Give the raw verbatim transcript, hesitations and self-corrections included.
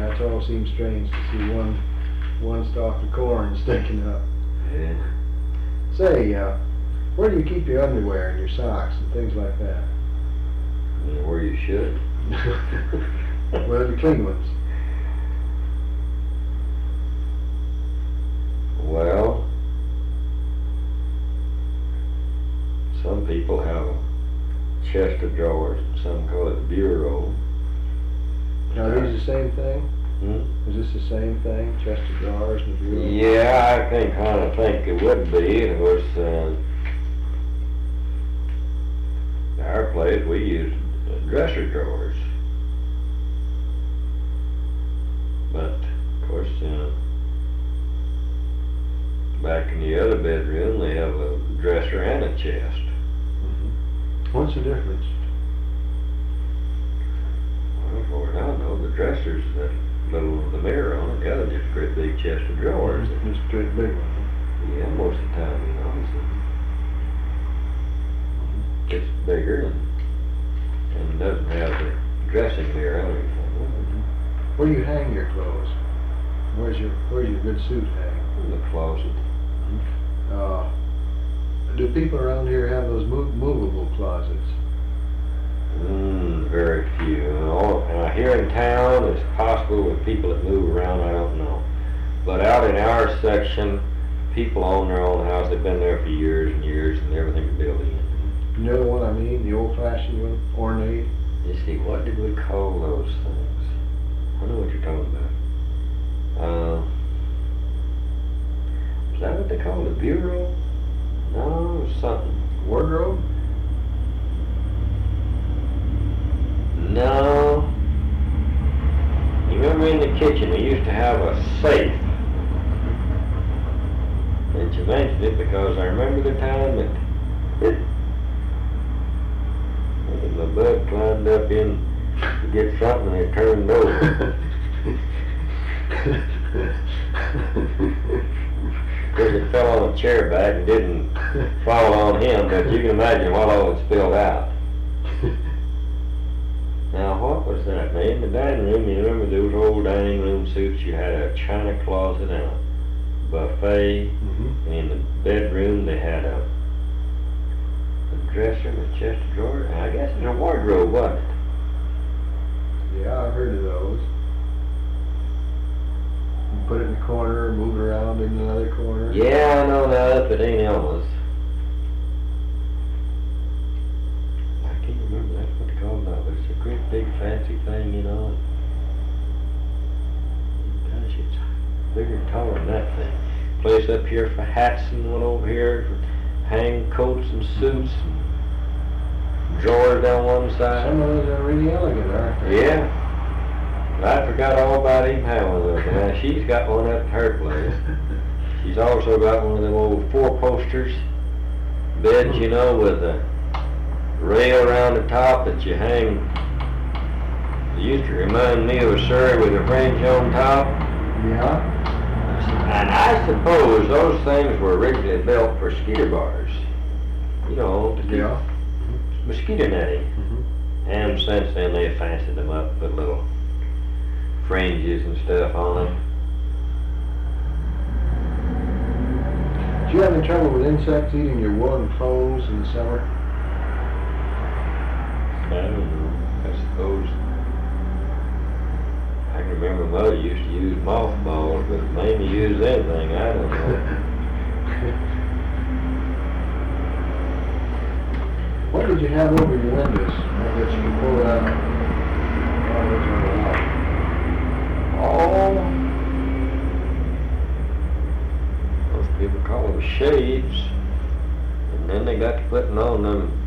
That's all seems strange to see one, one stalk of corn sticking up. Yeah. Say, uh, where do you keep your underwear and your socks and things like that? Yeah, where you should. Well, the clean ones. Well, some people have a chest of drawers, and some call it a bureau. Are these the same thing? Hmm? Is this the same thing, chest of drawers and a bureau? Yeah, I think, kind of think it would be. Of course, uh, in our place we use dresser drawers. But, of course, uh, back in the other bedroom, they have a dresser and a chest. Mm-hmm. What's the difference? Well, for what I know, the dresser's that little with the mirror on it. The other just a great big chest of drawers. Just a great big one. Yeah, most of the time, you know, it's, it's bigger and, and doesn't have the dressing mirror on it. Where do you hang your clothes? Where's your Where's your good suit hang? In the closet. Uh, do people around here have those move, movable closets? Mm, very few. All, uh, here in town, it's possible with people that move around, I don't know. But out in our section, people own their own house. They've been there for years and years, and everything's built in. You know the one I mean? The old-fashioned one? Ornate? You see, what did we call those things? I know what you're talking about. Uh, is that what they call it, a bureau? No, it was something. Wardrobe? No. You remember in the kitchen they used to have a safe. And you mentioned it because I remember the time that it, my bud climbed up in to get something and it turned over. Because it fell on a chair back and didn't fall on him, but you can imagine what all it spilled out. Now, what was that? Now, in the dining room, you remember those old dining room suits? You had a china closet and a buffet. Mm-hmm. And in the bedroom, they had a, a dresser with a chest of drawers. I guess it's a wardrobe, wasn't it? Yeah, I've heard of those. You put it in the corner, move it around in another corner. Yeah, I know that, but it ain't Elma's. I can't remember that's what they call it now, but it's a great big fancy thing, you know. Gosh, it's bigger and taller than that thing. Place up here for hats and one over here for hang coats and suits and drawers down one side. Some of those are really elegant, aren't they? Yeah. I forgot all about him having one of those. Now, she's got one up at her place. She's also got one of them old four-posters beds, you know, with a rail around the top that you hang. It used to remind me of a Surrey with a fringe on top. Yeah. And I suppose those things were originally built for skeeter bars. You know, to keep Yeah. mosquito netting. Mm-hmm. And since then they fancied them up, put little fringes and stuff on them. Do you have any trouble with insects eating your woolen clothes in the summer? I don't know. I suppose. I can remember Mother used to use mothballs, but maybe use anything, I don't know. What did you have over your windows? I guess you can pull it out. Oh, those are out. Oh, most people call them shades, and then they got to putting on them